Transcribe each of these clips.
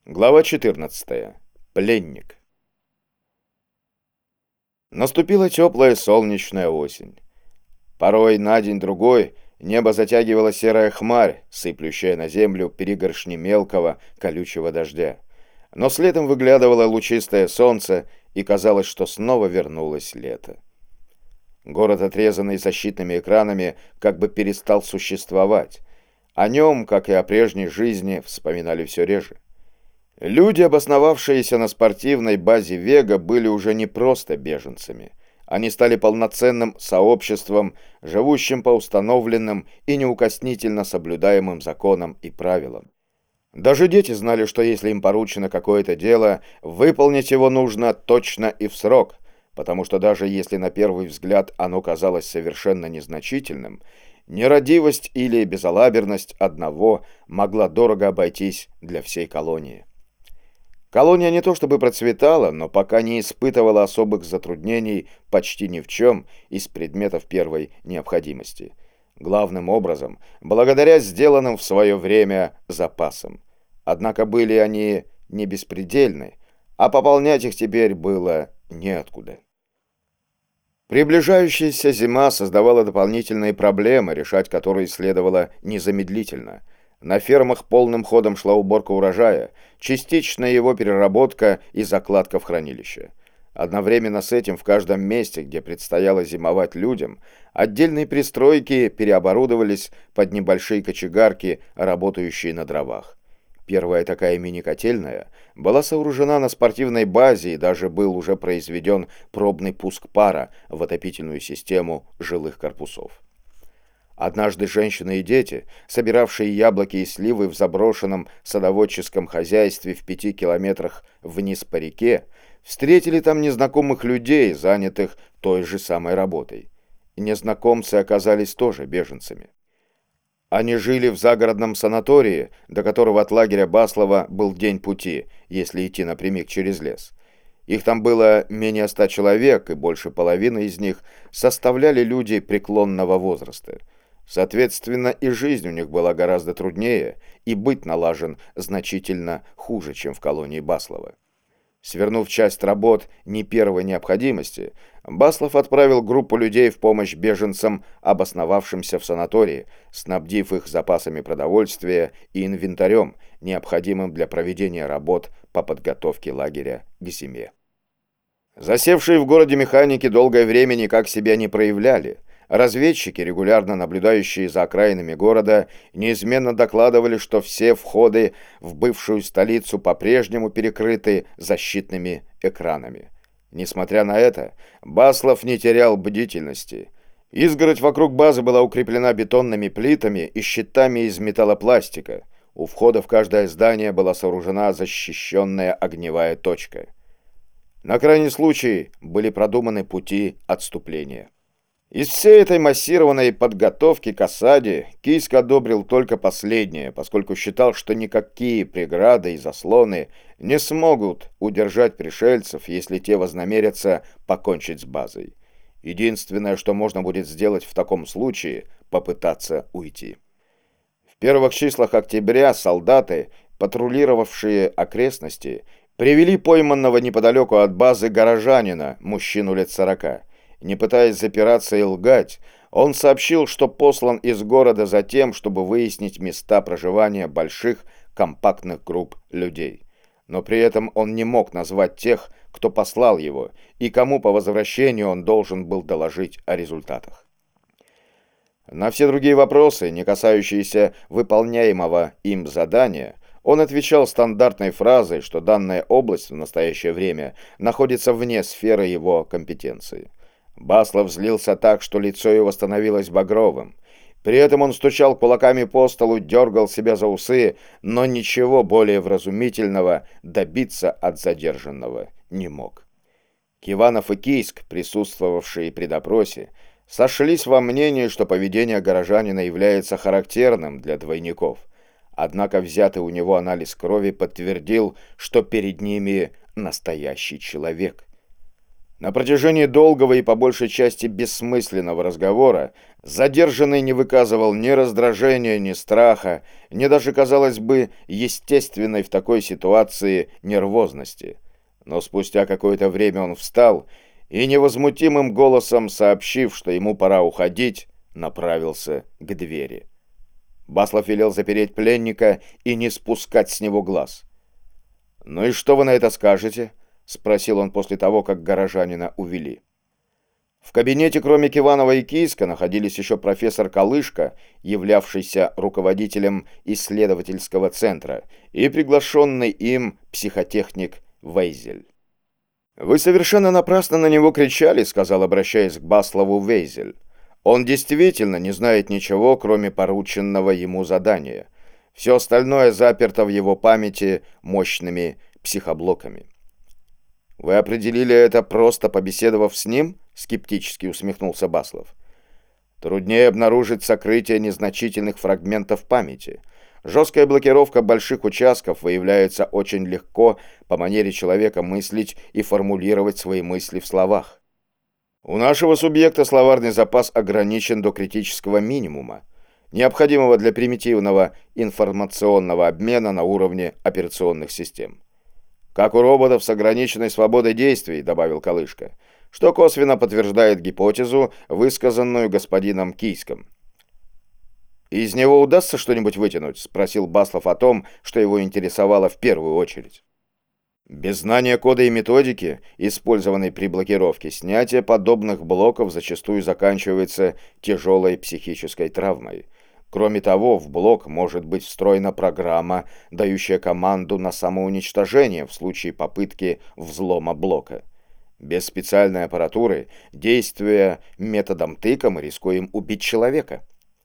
Глава 14. Пленник. Наступила теплая солнечная осень. Порой на день-другой небо затягивала серая хмарь, сыплющая на землю пригоршни мелкого колючего дождя. Но следом выглядывало лучистое солнце, и казалось, что снова вернулось лето. Город, отрезанный защитными экранами, как бы перестал существовать. О нем, как и о прежней жизни, вспоминали все реже. Люди, обосновавшиеся на спортивной базе Вега, были уже не просто беженцами. Они стали полноценным сообществом, живущим по установленным и неукоснительно соблюдаемым законам и правилам. Даже дети знали, что если им поручено какое-то дело, выполнить его нужно точно и в срок, потому что даже если на первый взгляд оно казалось совершенно незначительным, нерадивость или безалаберность одного могла дорого обойтись для всей колонии. Колония не то чтобы процветала, но пока не испытывала особых затруднений почти ни в чем из предметов первой необходимости. Главным образом, благодаря сделанным в свое время запасам. Однако были они не беспредельны, а пополнять их теперь было неоткуда. Приближающаяся зима создавала дополнительные проблемы, решать которые следовало незамедлительно. На фермах полным ходом шла уборка урожая, частичная его переработка и закладка в хранилище. Одновременно с этим в каждом месте, где предстояло зимовать людям, отдельные пристройки переоборудовались под небольшие кочегарки, работающие на дровах. Первая такая мини-котельная была сооружена на спортивной базе, и даже был уже произведен пробный пуск пара в отопительную систему жилых корпусов. Однажды женщины и дети, собиравшие яблоки и сливы в заброшенном садоводческом хозяйстве в 5 километрах вниз по реке, встретили там незнакомых людей, занятых той же самой работой. И незнакомцы оказались тоже беженцами. Они жили в загородном санатории, до которого от лагеря Баслова был день пути, если идти напрямик через лес. Их там было менее 100 человек, и больше половины из них составляли люди преклонного возраста. Соответственно, и жизнь у них была гораздо труднее, и быт налажен значительно хуже, чем в колонии Баслова. Свернув часть работ не первой необходимости, Баслов отправил группу людей в помощь беженцам, обосновавшимся в санатории, снабдив их запасами продовольствия и инвентарем, необходимым для проведения работ по подготовке лагеря к зиме. Засевшие в городе механики долгое время никак себя не проявляли. Разведчики, регулярно наблюдающие за окраинами города, неизменно докладывали, что все входы в бывшую столицу по-прежнему перекрыты защитными экранами. Несмотря на это, Баслов не терял бдительности. Изгородь вокруг базы была укреплена бетонными плитами и щитами из металлопластика. У входа в каждое здание была сооружена защищенная огневая точка. На крайний случай были продуманы пути отступления. Из всей этой массированной подготовки к осаде Кийск одобрил только последнее, поскольку считал, что никакие преграды и заслоны не смогут удержать пришельцев, если те вознамерятся покончить с базой. Единственное, что можно будет сделать в таком случае, попытаться уйти. В первых числах октября солдаты, патрулировавшие окрестности, привели пойманного неподалеку от базы горожанина, мужчину лет 40. Не пытаясь запираться и лгать, он сообщил, что послан из города за тем, чтобы выяснить места проживания больших компактных групп людей. Но при этом он не мог назвать тех, кто послал его, и кому по возвращению он должен был доложить о результатах. На все другие вопросы, не касающиеся выполняемого им задания, он отвечал стандартной фразой, что данная область в настоящее время находится вне сферы его компетенции. Баслов злился так, что лицо его становилось багровым. При этом он стучал кулаками по столу, дергал себя за усы, но ничего более вразумительного добиться от задержанного не мог. Киванов и Кийск, присутствовавшие при допросе, сошлись во мнении, что поведение горожанина является характерным для двойников. Однако взятый у него анализ крови подтвердил, что перед ними настоящий человек. На протяжении долгого и по большей части бессмысленного разговора задержанный не выказывал ни раздражения, ни страха, ни даже, казалось бы, естественной в такой ситуации нервозности. Но спустя какое-то время он встал и невозмутимым голосом, сообщив, что ему пора уходить, направился к двери. Баслов велел запереть пленника и не спускать с него глаз. «Ну и что вы на это скажете?» — спросил он после того, как горожанина увели. В кабинете, кроме Киванова и Кийска, находились еще профессор Калышка, являвшийся руководителем исследовательского центра, и приглашенный им психотехник Вейзель. «Вы совершенно напрасно на него кричали», — сказал, обращаясь к Баслову, Вейзель. «Он действительно не знает ничего, кроме порученного ему задания. Все остальное заперто в его памяти мощными психоблоками». «Вы определили это, просто побеседовав с ним?» — скептически усмехнулся Баслов. «Труднее обнаружить сокрытие незначительных фрагментов памяти. Жесткая блокировка больших участков выявляется очень легко по манере человека мыслить и формулировать свои мысли в словах. У нашего субъекта словарный запас ограничен до критического минимума, необходимого для примитивного информационного обмена на уровне операционных систем. Как у роботов с ограниченной свободой действий», — добавил Калышка, что косвенно подтверждает гипотезу, высказанную господином Кийском. «Из него удастся что-нибудь вытянуть?» — спросил Баслов о том, что его интересовало в первую очередь. Без знания кода и методики, использованной при блокировке, снятие подобных блоков зачастую заканчивается тяжелой психической травмой. Кроме того, в блок может быть встроена программа, дающая команду на самоуничтожение в случае попытки взлома блока. Без специальной аппаратуры, действуя методом тыка, мы рискуем убить человека.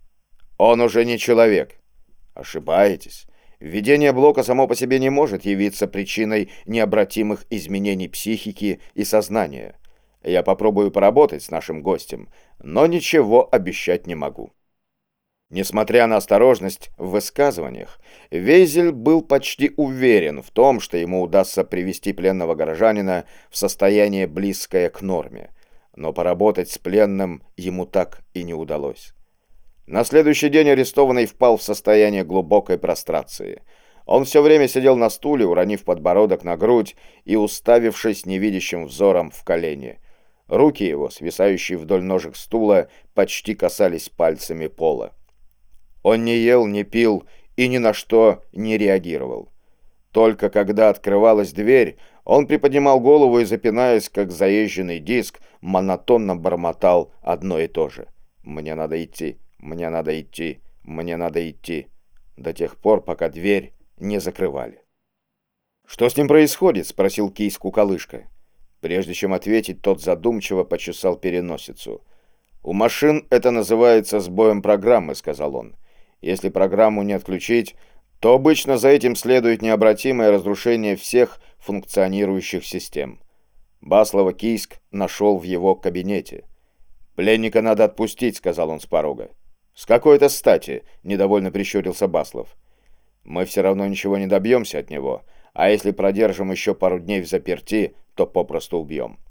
Он уже не человек. Ошибаетесь. Введение блока само по себе не может явиться причиной необратимых изменений психики и сознания. Я попробую поработать с нашим гостем, но ничего обещать не могу. Несмотря на осторожность в высказываниях, Вейзель был почти уверен в том, что ему удастся привести пленного горожанина в состояние, близкое к норме. Но поработать с пленным ему так и не удалось. На следующий день арестованный впал в состояние глубокой прострации. Он все время сидел на стуле, уронив подбородок на грудь и уставившись невидящим взором в колени. Руки его, свисающие вдоль ножек стула, почти касались пальцами пола. Он не ел, не пил и ни на что не реагировал. Только когда открывалась дверь, он приподнимал голову и, запинаясь, как заезженный диск, монотонно бормотал одно и то же. «Мне надо идти, мне надо идти, мне надо идти», до тех пор, пока дверь не закрывали. «Что с ним происходит?» — спросил Кийску Калышка. Прежде чем ответить, тот задумчиво почесал переносицу. «У машин это называется сбоем программы», — сказал он. «Если программу не отключить, то обычно за этим следует необратимое разрушение всех функционирующих систем». Баслова Кийск нашел в его кабинете. «Пленника надо отпустить», — сказал он с порога. «С какой-то стати?» — недовольно прищурился Баслов. «Мы все равно ничего не добьемся от него, а если продержим еще пару дней в заперти, то попросту убьем.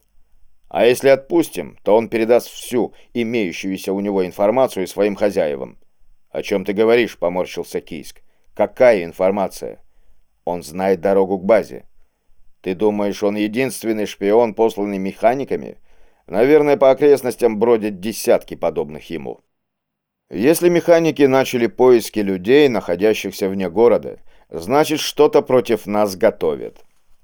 А если отпустим, то он передаст всю имеющуюся у него информацию своим хозяевам». «О чем ты говоришь?» — поморщился Кийск. «Какая информация?» «Он знает дорогу к базе». «Ты думаешь, он единственный шпион, посланный механиками? Наверное, по окрестностям бродят десятки подобных ему». «Если механики начали поиски людей, находящихся вне города, значит, что-то против нас готовят».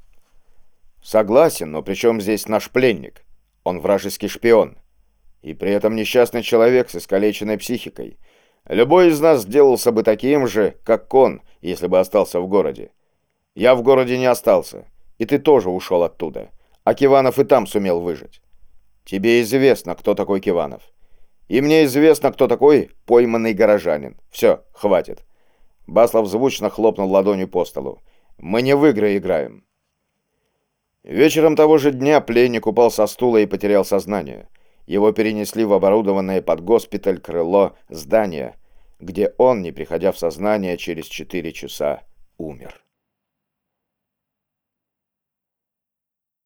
«Согласен, но при чем здесь наш пленник? Он вражеский шпион. И при этом несчастный человек с искалеченной психикой. Любой из нас сделался бы таким же, как он, если бы остался в городе. Я в городе не остался, и ты тоже ушел оттуда, а Киванов и там сумел выжить. Тебе известно, кто такой Киванов. И мне известно, кто такой пойманный горожанин. Все, хватит». Баслов звучно хлопнул ладонью по столу. «Мы не в игры играем». Вечером того же дня пленник упал со стула и потерял сознание. Его перенесли в оборудованное под госпиталь крыло здания, где он, не приходя в сознание, через 4 часа умер.